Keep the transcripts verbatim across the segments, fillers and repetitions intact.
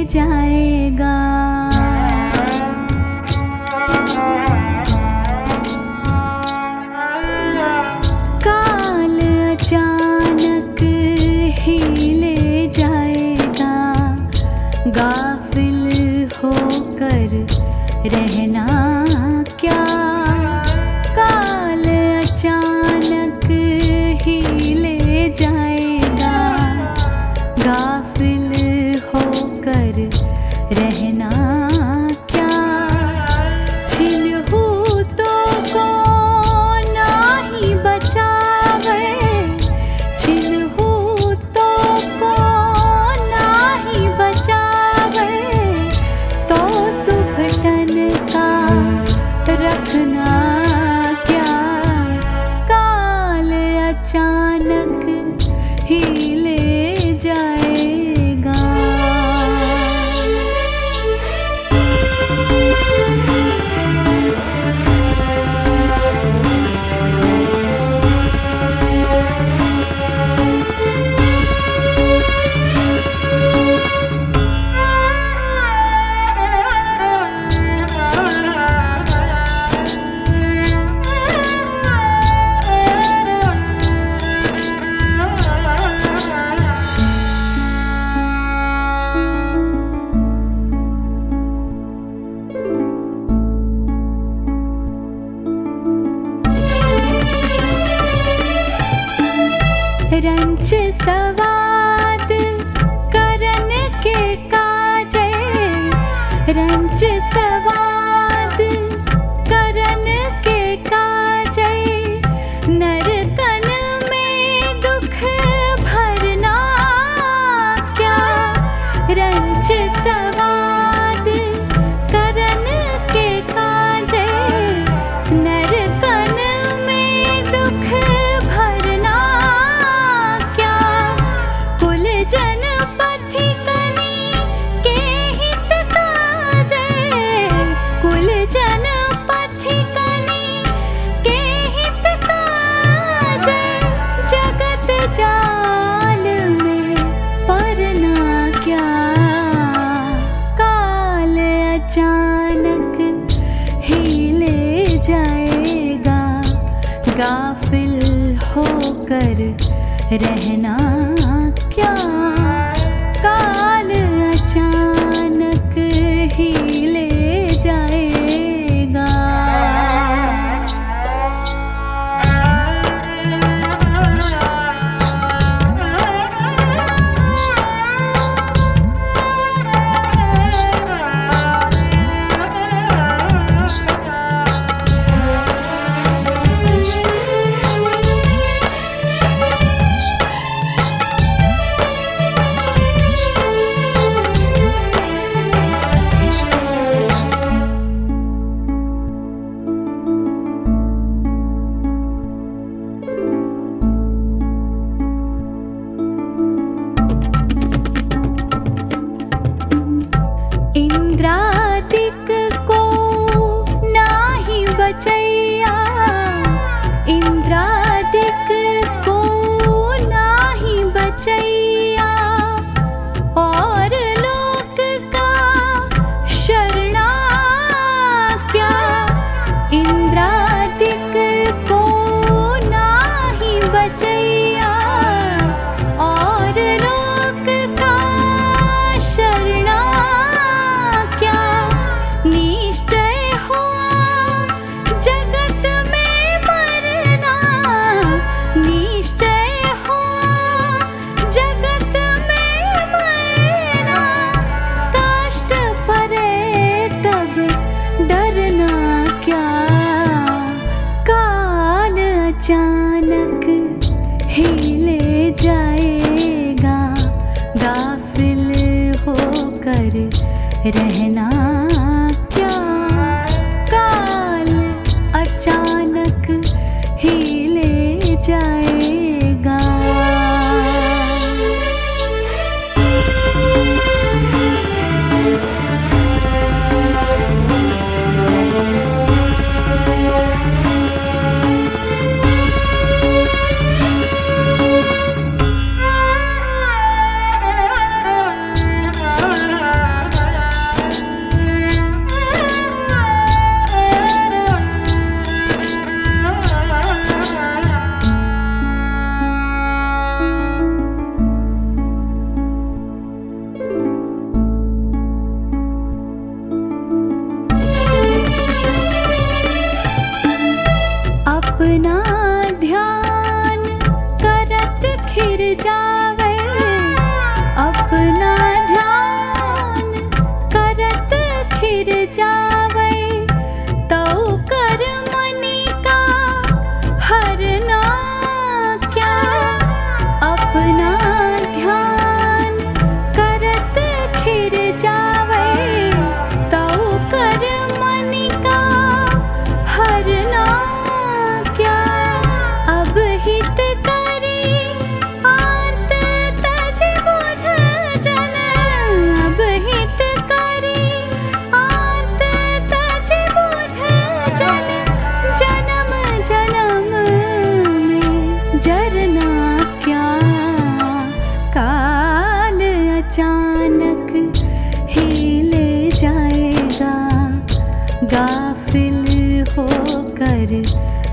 जाएगा। काल अचानक ही ले जाएगा, गाफिल होकर रहना क्या। काल अचानक ही ले जाएगा, गाफिल होकर रहना क्या। छिलहू तो को नाही बचावे, छिलहू तो को नाही बचावे, तो सुभटन का रखना क्या। काल अचानक ही ले जाएगा। रंच सवाद करन के काजे, रंच सवाद करन के काजे, नरकन में दुख भरना क्या। रंच सवाद करन के काजे, नरकन में दुख भरना क्या। कुल जन पथिकनी के हित काजे, कुल जन पथिकनी के हित काजे, जगत जाल में परना क्या। काल अचानक ही ले जाएगा, गाफिल होकर रहना क्या। काल अचानक ही ले जाएगा। इंद्रादिक को नाही बचैया, इंद्रादिक को नाही बचैया, और लोक का शरणा क्या। इंद्रादिक को नाही बचैया, और लोक का शरणा क्या। निश्चय हुआ जगत में मरना, निश्चय हुआ जगत में मरना। कष्ट परे तब डरना क्या। काल अचानक ही ले जाएगा, गाफिल होकर रहना क्या। काल अचानक ही ले जाएगा।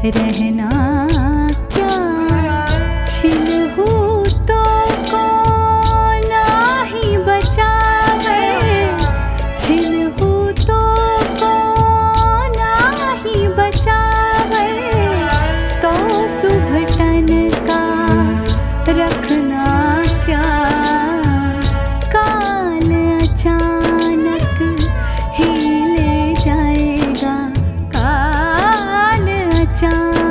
रहना क्या। छिन हूँ तो कौन ही बचावे, छिन हूँ तो कौन ही बचावे। तो सुभटन का रखना क्या, काल अचानक ही ले जाएगा, काल अचानक